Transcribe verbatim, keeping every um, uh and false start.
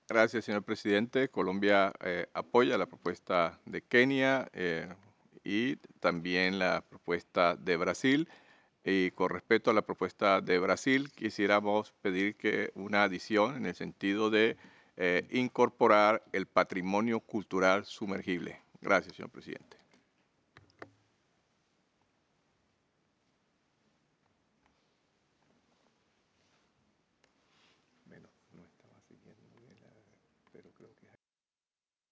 Gracias, señor presidente. Colombia eh, apoya la propuesta de Kenia eh, y también la propuesta de Brasil. Y con respecto a la propuesta de Brasil, quisiéramos pedir que una adición en el sentido de eh, incorporar el patrimonio cultural sumergible. Gracias, señor presidente. Bueno, no estaba siguiendo muy bien, la- pero creo que es